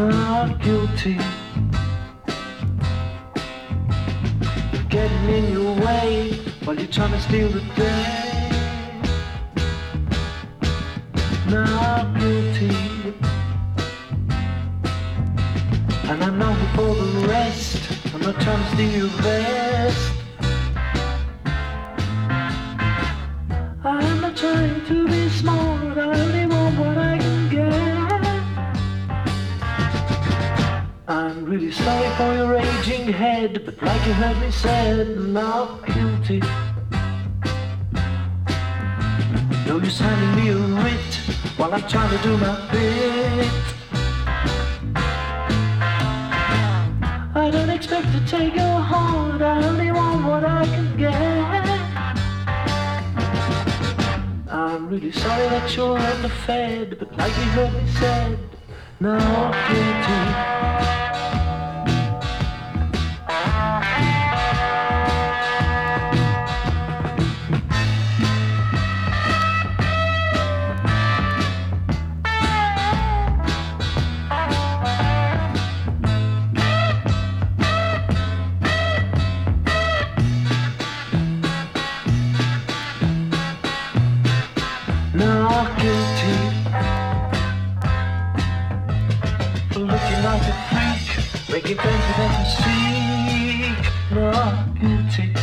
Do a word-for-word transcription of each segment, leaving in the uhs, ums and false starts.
not guilty. Getting in your way while you're trying to steal the day. Not guilty. And I know before the rest, I'm not trying to steal your vest. I'm not trying to be smart, I only want what I can get. I'm really sorry for your raging head, but like you heard me said, not guilty. No use handing me a writ while I'm trying to do my bit. I don't expect to take your heart, I only want what I can get. I'm really sorry that you're underfed, but like you heard me said, not guilty. Not guilty for looking like a freak, making friends with them to seek. Not guilty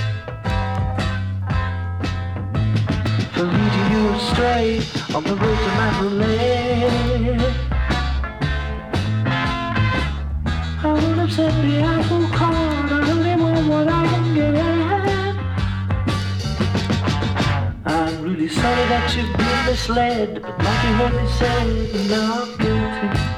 for leading you astray on the road to Mandalay. I would have said the apple cart, I only want what I can get. I'm really sorry that you've been misled, but like you heard me say, not guilty.